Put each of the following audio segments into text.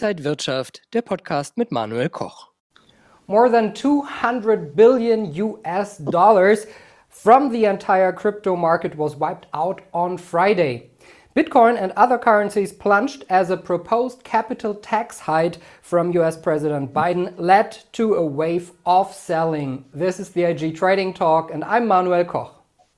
Inside Wirtschaft, der Podcast mit Manuel Koch. More than 200 billion US dollars from the entire crypto market was wiped out on Friday. Bitcoin and other currencies plunged as a proposed capital tax hike from US President Biden led to a wave of selling. This is the IG Trading Talk and I'm Manuel Koch.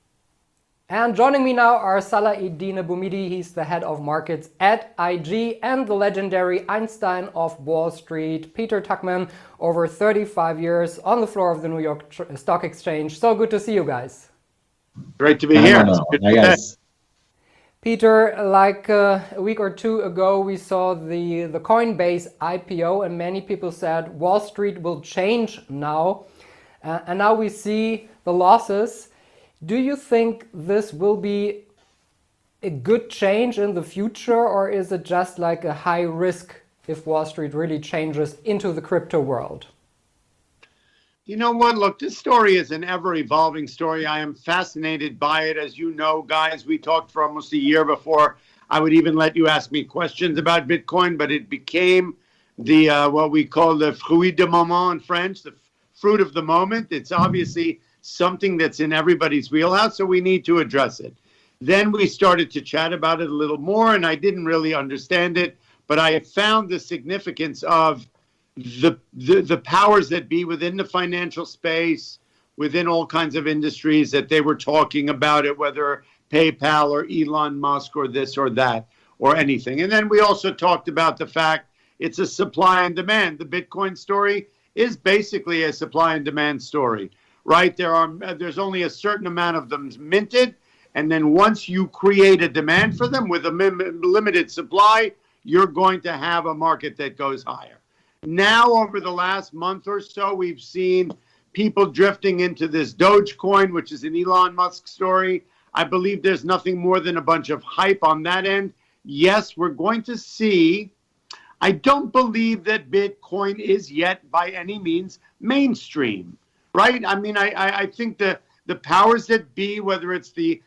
And joining me now are Salah-Eddine Bouhmidi, he's the head of markets at IG, and the legendary Einstein of Wall Street, Peter Tuchman, over 35 years on the floor of the New York Stock Exchange. So good to see you guys. Great to be here. Hi, guys. Peter, like a week or two ago, we saw the Coinbase IPO, and many people said Wall Street will change now. And now we see the losses. Do you think this will be a good change in the future, or is it just like a high risk if Wall Street really changes into the crypto world? You know what? Look, this story is an ever-evolving story. I am fascinated by it. As you know, guys, we talked for almost a year before I would even let you ask me questions about Bitcoin, but it became the what we call the fruit du moment in French, the fruit of the moment. It's obviously something that's in everybody's wheelhouse, so we need to address it. Then we started to chat about it a little more, and I didn't really understand it, but I found the significance of the powers that be within the financial space, within all kinds of industries, that they were talking about it, whether PayPal or Elon Musk or this or that or anything. And then we also talked about the fact it's a supply and demand. The Bitcoin story is basically a supply and demand story. Right, there's only a certain amount of them minted, and then once you create a demand for them with a limited supply, you're going to have a market that goes higher. Now, over the last month or so, we've seen people drifting into this Dogecoin, which is an Elon Musk story. I believe there's nothing more than a bunch of hype on that end. Yes, we're going to see. I don't believe that Bitcoin is yet by any means mainstream. Right? I mean, I think the powers that be, whether it's the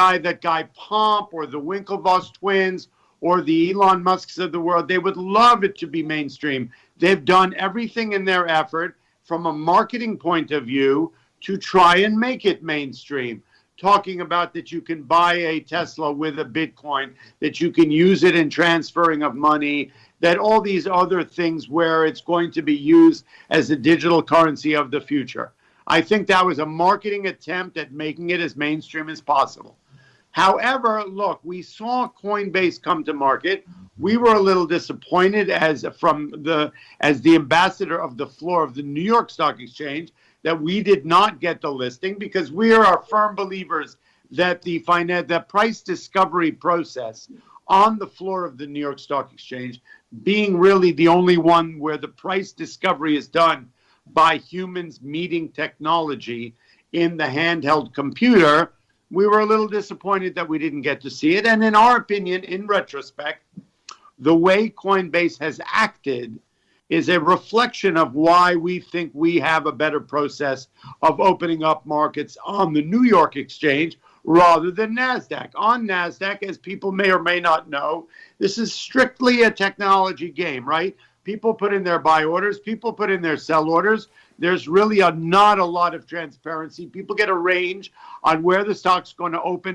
Guy Pomp or the Winklevoss twins or the Elon Musks of the world, they would love it to be mainstream. They've done everything in their effort from a marketing point of view to try and make it mainstream. Talking about that you can buy a Tesla with a Bitcoin, that you can use it in transferring of money, that all these other things where it's going to be used as a digital currency of the future. I think that was a marketing attempt at making it as mainstream as possible. However, look, we saw Coinbase come to market. We were a little disappointed as the ambassador of the floor of the New York Stock Exchange that we did not get the listing, because we are firm believers that the price discovery process on the floor of the New York Stock Exchange, being really the only one where the price discovery is done by humans meeting technology in the handheld computer, we were a little disappointed that we didn't get to see it. And in our opinion, in retrospect, the way Coinbase has acted is a reflection of why we think we have a better process of opening up markets on the New York Exchange rather than NASDAQ. On NASDAQ, as people may or may not know, this is strictly a technology game, right? People put in their buy orders. People put in their sell orders. There's really not a lot of transparency. People get a range on where the stock's going to open,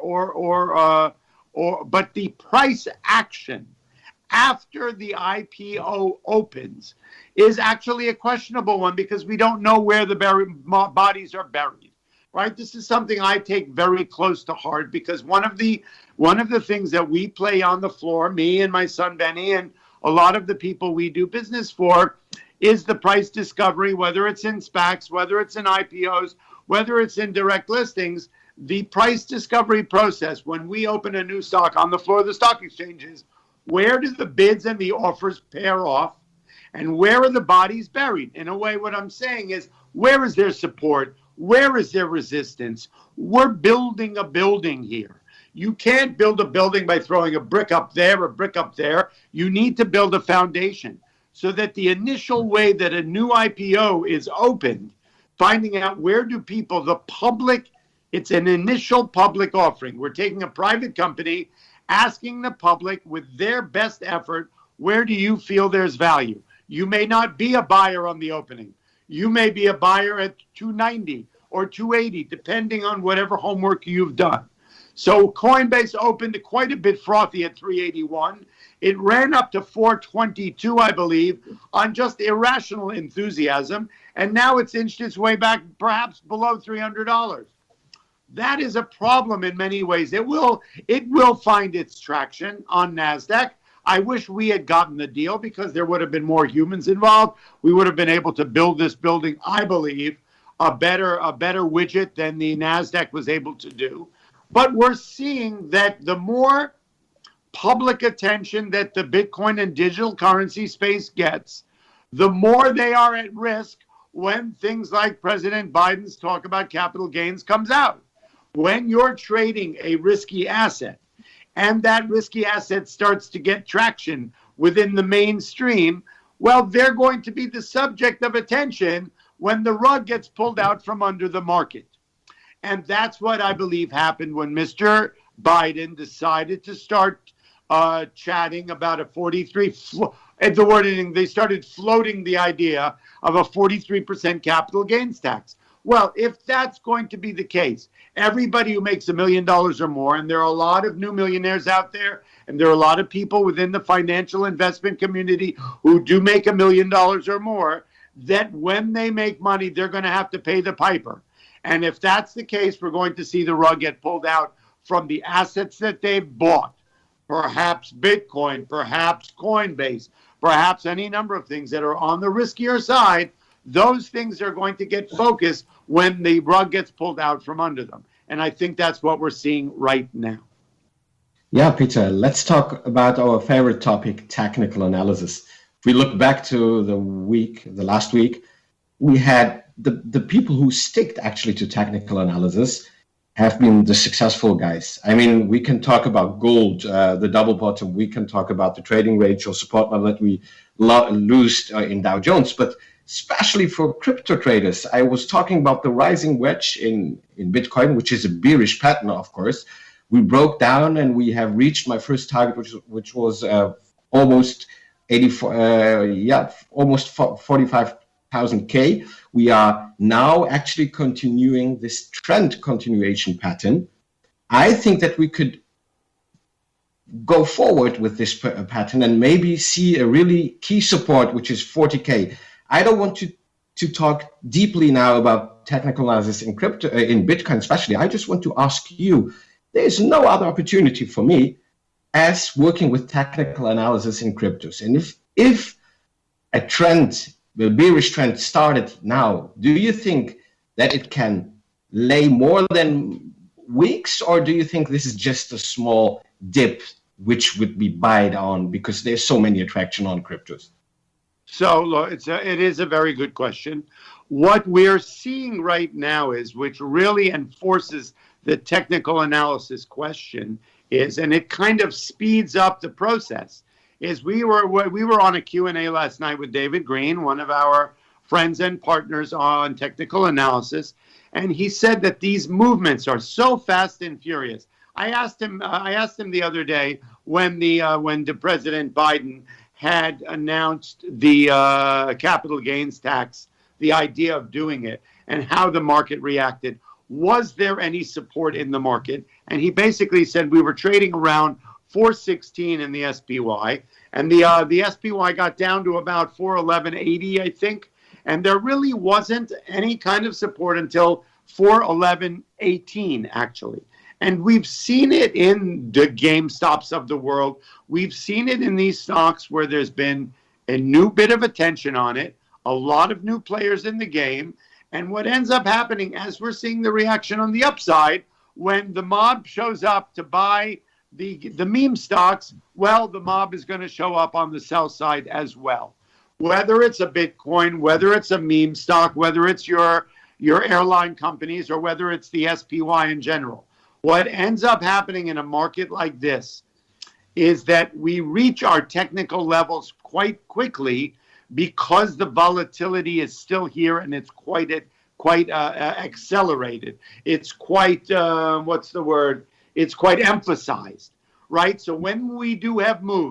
but the price action after the IPO opens is actually a questionable one, because we don't know where the bodies are buried. Right? This is something I take very close to heart, because one of the things that we play on the floor, me and my son Benny and a lot of the people we do business for, is the price discovery, whether it's in SPACs, whether it's in IPOs, whether it's in direct listings. The price discovery process, when we open a new stock on the floor of the stock exchanges, where do the bids and the offers pair off, and where are the bodies buried? In a way, what I'm saying is, where is their support? Where is their resistance? We're building a building here. You can't build a building by throwing a brick up there, a brick up there. You need to build a foundation so that the initial way that a new IPO is opened, finding out where do people, the public, it's an initial public offering. We're taking a private company, asking the public with their best effort, Where do you feel there's value? You may not be a buyer on the opening. You may be a buyer at 290 or 280, depending on whatever homework you've done. So Coinbase opened quite a bit frothy at 381. It ran up to 422, I believe, on just irrational enthusiasm. And now it's inched its way back perhaps below $300. That is a problem in many ways. It will find its traction on NASDAQ. I wish we had gotten the deal because there would have been more humans involved. We would have been able to build this building, I believe, a better widget than the NASDAQ was able to do. But we're seeing that the more public attention that the Bitcoin and digital currency space gets, the more they are at risk when things like President Biden's talk about capital gains comes out. When you're trading a risky asset and that risky asset starts to get traction within the mainstream, well, they're going to be the subject of attention when the rug gets pulled out from under the market. And that's what I believe happened when Mr. Biden decided to start chatting about a 43, they started floating the idea of a 43% capital gains tax. Well, if that's going to be the case, everybody who makes $1 million or more, and there are a lot of new millionaires out there, and there are a lot of people within the financial investment community who do make $1 million or more, that when they make money, they're going to have to pay the piper. And if that's the case, we're going to see the rug get pulled out from the assets that they've bought. Perhaps Bitcoin, perhaps Coinbase, perhaps any number of things that are on the riskier side. Those things are going to get focused when the rug gets pulled out from under them. And I think that's what we're seeing right now. Yeah, Peter, let's talk about our favorite topic, technical analysis. If we look back to the last week, we had the people who stick actually to technical analysis have been the successful guys. I mean, we can talk about gold, the double bottom. We can talk about the trading range or support level that we lose in Dow Jones. But especially for crypto traders, I was talking about the rising wedge in Bitcoin, which is a bearish pattern, of course. We broke down and we have reached my first target, which was almost 45,000 K. We are now actually continuing this trend continuation pattern. I think that we could go forward with this pattern and maybe see a really key support, which is 40K. I don't want to talk deeply now about technical analysis in crypto, in Bitcoin especially. I just want to ask you, there's no other opportunity for me as working with technical analysis in cryptos. And if a trend, the bearish trend started now, do you think that it can lay more than weeks, or do you think this is just a small dip which would be buyed on because there's so many attraction on cryptos? So it is a very good question. What we're seeing right now is, which really enforces the technical analysis question, is, and it kind of speeds up the process, is we were on a Q&A last night with David Green, one of our friends and partners on technical analysis, and he said that these movements are so fast and furious. I asked him the other day when the President Biden had announced the capital gains tax, the idea of doing it, and how the market reacted. Was there any support in the market? And he basically said we were trading around 416 in the SPY, and the SPY got down to about 411.80, I think, and there really wasn't any kind of support until 411.18, actually. And we've seen it in the GameStops of the world. We've seen it in these stocks where there's been a new bit of attention on it, a lot of new players in the game. And what ends up happening, as we're seeing the reaction on the upside, when the mob shows up to buy the meme stocks, well, the mob is going to show up on the sell side as well. Whether it's a Bitcoin, whether it's a meme stock, whether it's your airline companies, or whether it's the SPY in general. What ends up happening in a market like this is that we reach our technical levels quite quickly because the volatility is still here and it's quite accelerated. It's quite, It's quite emphasized, right? So when we do have moves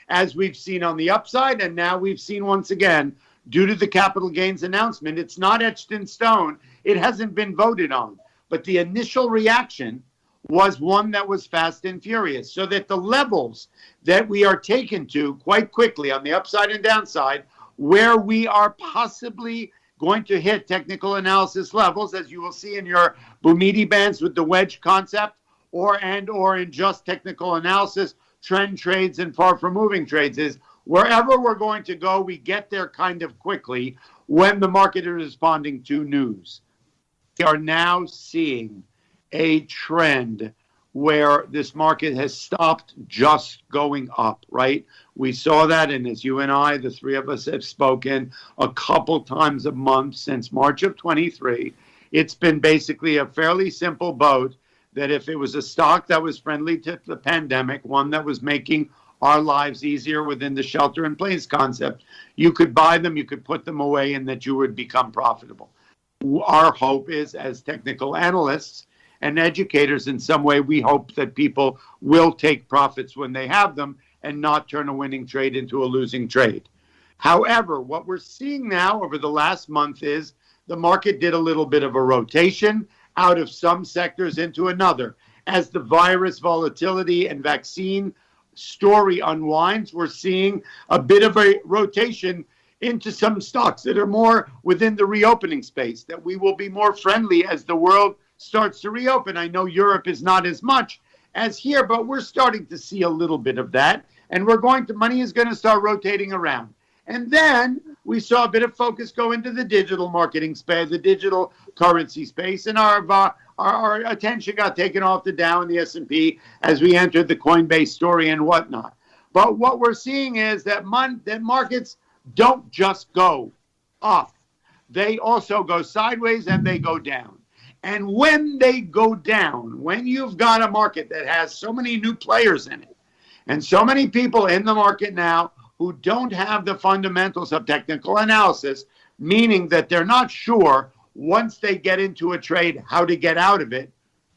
as we've seen on the upside, and now we've seen once again, due to the capital gains announcement, it's not etched in stone. It hasn't been voted on. But the initial reaction was one that was fast and furious, so that the levels that we are taken to quite quickly on the upside and downside, where we are possibly going to hit technical analysis levels, as you will see in your Bumidi bands with the wedge concept, or in just technical analysis, trend trades and far from moving trades, is wherever we're going to go, we get there kind of quickly when the market is responding to news. We are now seeing a trend where this market has stopped just going up, right? We saw that, and as you and I, the three of us, have spoken a couple times a month since March of 23. It's been basically a fairly simple boat that if it was a stock that was friendly to the pandemic, one that was making our lives easier within the shelter in place concept, you could buy them, you could put them away, and that you would become profitable. Our hope is, as technical analysts and educators in some way, we hope that people will take profits when they have them and not turn a winning trade into a losing trade. However, what we're seeing now over the last month is the market did a little bit of a rotation out of some sectors into another. As the virus volatility and vaccine story unwinds, we're seeing a bit of a rotation into some stocks that are more within the reopening space, that we will be more friendly as the world starts to reopen. I know Europe is not as much as here, but we're starting to see a little bit of that. And money is going to start rotating around. And then we saw a bit of focus go into the digital marketing space, the digital currency space, and our attention got taken off the Dow and the S&P as we entered the Coinbase story and whatnot. But what we're seeing is that markets don't just go up. They also go sideways and they go down. And when they go down, when you've got a market that has so many new players in it, and so many people in the market now who don't have the fundamentals of technical analysis, meaning that they're not sure once they get into a trade how to get out of it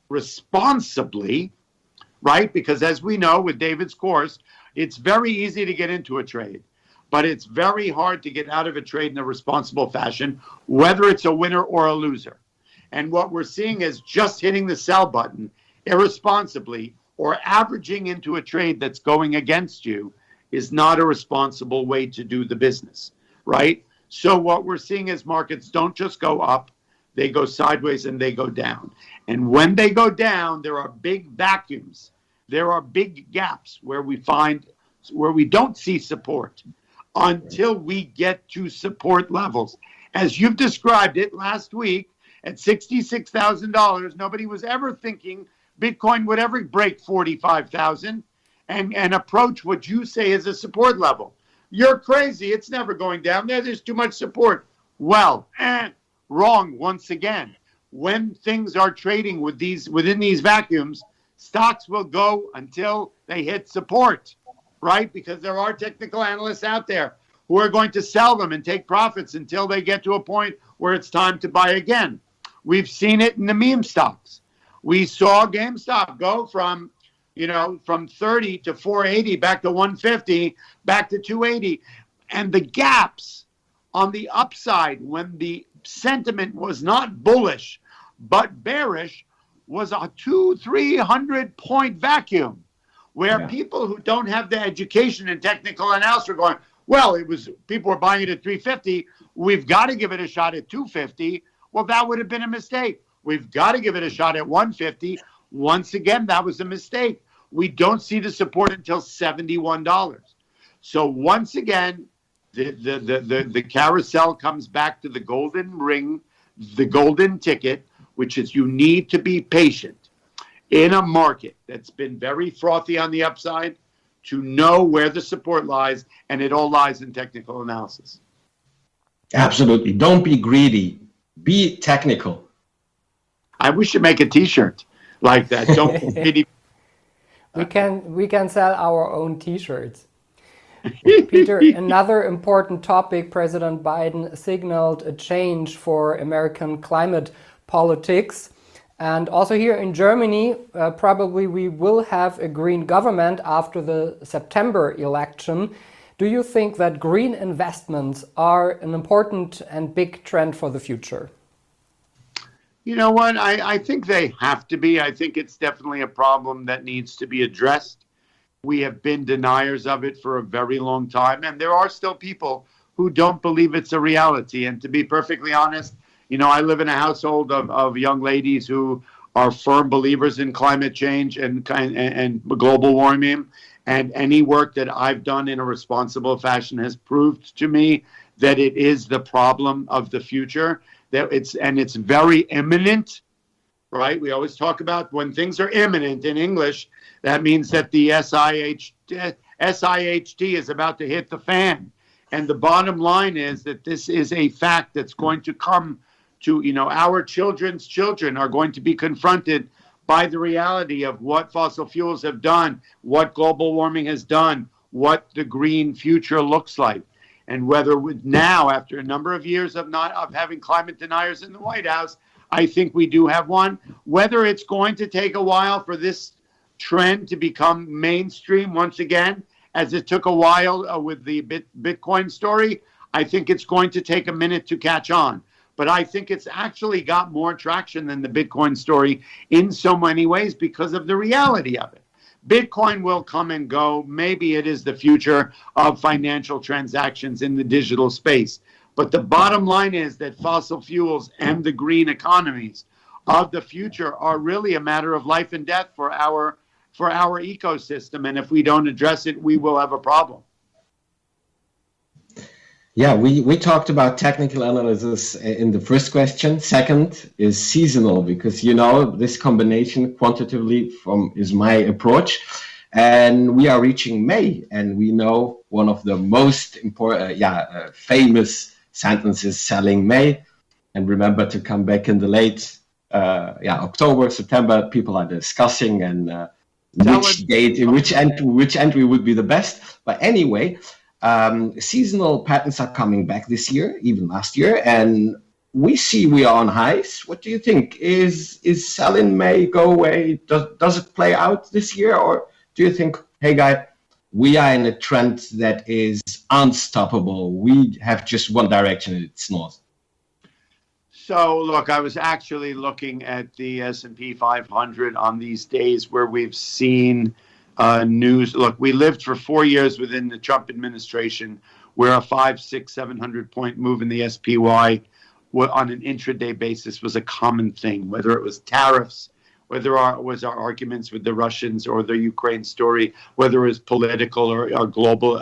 responsibly, right? Because as we know with David's course, it's very easy to get into a trade, but it's very hard to get out of a trade in a responsible fashion, whether it's a winner or a loser. And what we're seeing is just hitting the sell button irresponsibly or averaging into a trade that's going against you is not a responsible way to do the business, right? So what we're seeing is markets don't just go up, they go sideways and they go down. And when they go down, there are big vacuums. There are big gaps where we don't see support until we get to support levels. As you've described it last week, at $66,000, nobody was ever thinking Bitcoin would ever break 45,000 and approach what you say is a support level. You're crazy. It's never going down there. There's too much support. Well, wrong once again. When things are trading within these vacuums, stocks will go until they hit support, right? Because there are technical analysts out there who are going to sell them and take profits until they get to a point where it's time to buy again. We've seen it in the meme stocks. We saw GameStop go from 30 to 480, back to 150, back to 280. And the gaps on the upside when the sentiment was not bullish, but bearish, was a 200-300 point vacuum where people who don't have the education and technical analysis are going, well, people were buying it at 350. We've got to give it a shot at 250. Well, that would have been a mistake. We've got to give it a shot at 150. Once again, that was a mistake. We don't see the support until $71. So once again, the carousel comes back to the golden ring, the golden ticket, which is you need to be patient in a market that's been very frothy on the upside to know where the support lies, and it all lies in technical analysis. Absolutely. Don't be greedy. Be technical. We should make a T-shirt like that. Don't be greedy. We can sell our own T-shirts. Peter, another important topic, President Biden signaled a change for American climate politics. And also here in Germany, probably we will have a green government after the September election. Do you think that green investments are an important and big trend for the future? You know what? I think they have to be. I think it's definitely a problem that needs to be addressed. We have been deniers of it for a very long time, and there are still people who don't believe it's a reality. And to be perfectly honest, you know, I live in a household of young ladies who are firm believers in climate change and global warming. And any work that I've done in a responsible fashion has proved to me that it is the problem of the future. That it's very imminent, right? We always talk about when things are imminent in English. That means that the SIHT is about to hit the fan. And the bottom line is that this is a fact that's going to come to, you know, our children's children are going to be confronted by the reality of what fossil fuels have done, what global warming has done, what the green future looks like. And whether now, after a number of years of having climate deniers in the White House, I think we do have one. Whether it's going to take a while for this trend to become mainstream once again, as it took a while with the Bitcoin story, I think it's going to take a minute to catch on. But I think it's actually got more traction than the Bitcoin story in so many ways because of the reality of it. Bitcoin will come and go. Maybe it is the future of financial transactions in the digital space. But the bottom line is that fossil fuels and the green economies of the future are really a matter of life and death for our ecosystem. And if we don't address it, we will have a problem. Yeah, we talked about technical analysis in the first question. Second is seasonal, because, you know, this combination quantitatively is my approach. And we are reaching May, and we know one of the most important, famous sentences, selling May. And remember to come back in the late October, September, people are discussing and which date, which entry would be the best. But anyway, seasonal patterns are coming back this year, even last year, and we are on highs. What do you think? Is sell in May go away? Does it play out this year, or do you think, hey guy, we are in a trend that is unstoppable? We have just one direction, and it's north. So look, I was actually looking at the S&P 500 on these days where we've seen news. Look, we lived for 4 years within the Trump administration where a 500, 600, 700 point move in the SPY on an intraday basis was a common thing, whether it was tariffs, whether it was our arguments with the Russians or the Ukraine story, whether it was political or global,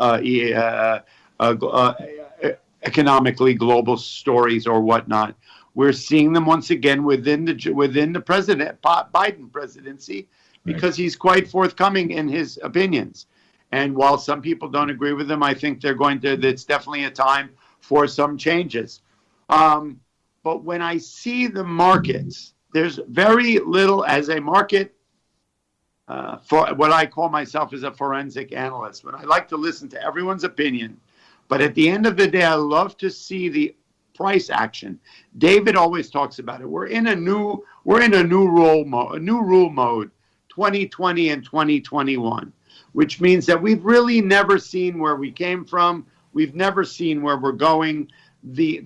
economically global stories or whatnot. We're seeing them once again within the President Biden presidency, because he's quite forthcoming in his opinions. And while some people don't agree with him, I think it's definitely a time for some changes. But when I see the markets, there's very little as a market, for what I call myself as a forensic analyst, when I like to listen to everyone's opinion. But at the end of the day, I love to see the price action. David always talks about it. We're in a new rule mode. 2020 and 2021, which means that we've really never seen where we came from. We've never seen where we're going. The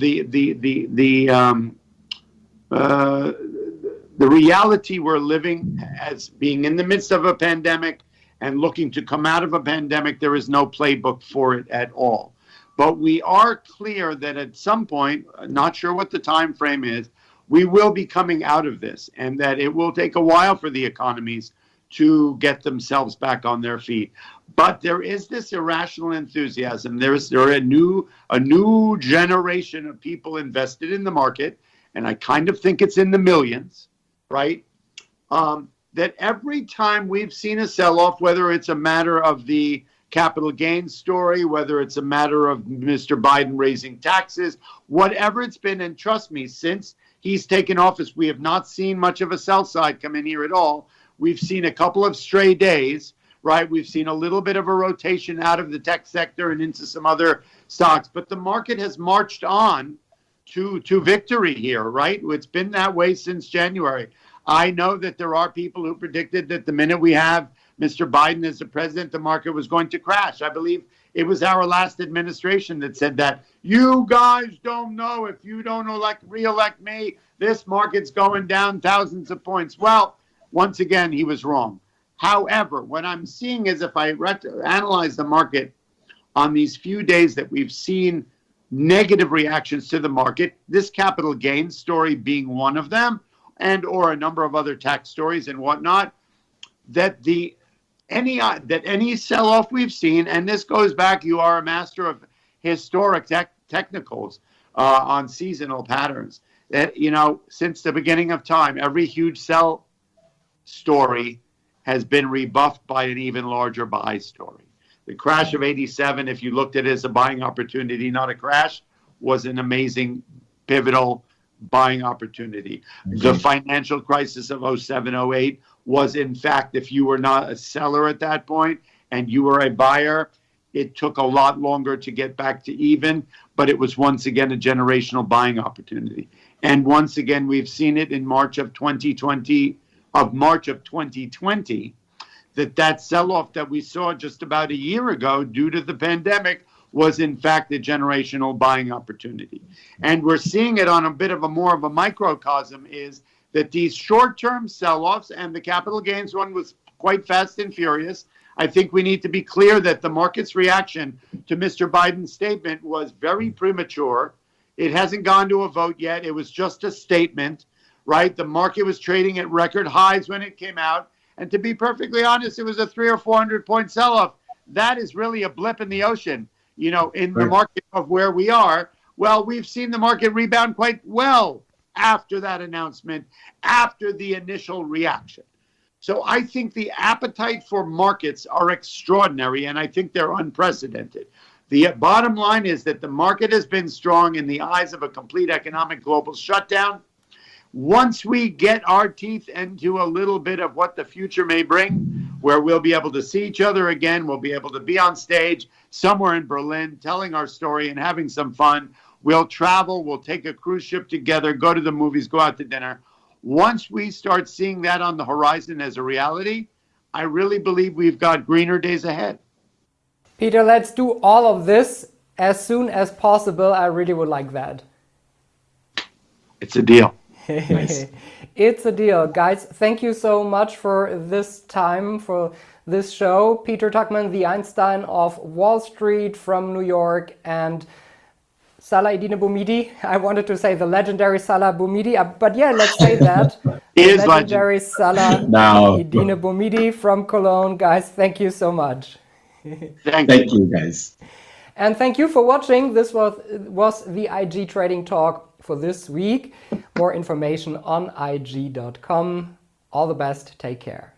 reality we're living as being in the midst of a pandemic and looking to come out of a pandemic, there is no playbook for it at all. But we are clear that at some point, not sure what the time frame is, we will be coming out of this, and that it will take a while for the economies to get themselves back on their feet. But there is this irrational enthusiasm. There are a new generation of people invested in the market, and I kind of think it's in the millions, right? That every time we've seen a sell-off, whether it's a matter of the capital gains story, whether it's a matter of Mr. Biden raising taxes, whatever it's been, and trust me, since he's taken office, we have not seen much of a sell side come in here at all. We've seen a couple of stray days, right? We've seen a little bit of a rotation out of the tech sector and into some other stocks, but the market has marched on to victory here, right? It's been that way since January. I know that there are people who predicted that the minute we have Mr. Biden as the president, the market was going to crash. I believe it was our last administration that said that. You guys don't know. If you don't re-elect me, this market's going down thousands of points. Well, once again, he was wrong. However, what I'm seeing is if I analyze the market on these few days that we've seen negative reactions to the market, this capital gains story being one of them, and or a number of other tax stories and whatnot, that any sell-off we've seen, and this goes back, you are a master of historic technicals on seasonal patterns, that, since the beginning of time, every huge sell story has been rebuffed by an even larger buy story. The crash of 87, if you looked at it as a buying opportunity, not a crash, was an amazing, pivotal buying opportunity. Mm-hmm. The financial crisis of 07, 08 was, in fact, if you were not a seller at that point and you were a buyer, it took a lot longer to get back to even, but it was once again a generational buying opportunity. And once again, we've seen it in March of 2020, that sell-off that we saw just about a year ago due to the pandemic was in fact a generational buying opportunity. And we're seeing it on a bit of a more of a microcosm, is that these short-term sell-offs, and the capital gains one was quite fast and furious. I think we need to be clear that the market's reaction to Mr. Biden's statement was very premature. It hasn't gone to a vote yet. It was just a statement, right? The market was trading at record highs when it came out. And to be perfectly honest, it was a 300 or 400 point sell-off. That is really a blip in the ocean, in the market of where we are. Well, we've seen the market rebound quite well after that announcement, after the initial reaction. So I think the appetite for markets are extraordinary, and I think they're unprecedented. The bottom line is that the market has been strong in the eyes of a complete economic global shutdown. Once we get our teeth into a little bit of what the future may bring, where we'll be able to see each other again, we'll be able to be on stage somewhere in Berlin telling our story and having some fun. We'll travel, we'll take a cruise ship together, go to the movies, go out to dinner. Once we start seeing that on the horizon as a reality, I really believe we've got greener days ahead. Peter, let's do all of this as soon as possible. I really would like that. It's a deal. Nice. It's a deal. Guys, thank you so much for this time, for this show. Peter Tuchman, the Einstein of Wall Street from New York, and Salah-Eddine Bouhmidi. I wanted to say the legendary Salah Bouhmidi, but yeah, let's say that. Legendary Salah-Eddine Bouhmidi from Cologne. Guys, thank you so much. Thank you, guys. And thank you for watching. This was the IG Trading Talk for this week. More information on IG.com. All the best. Take care.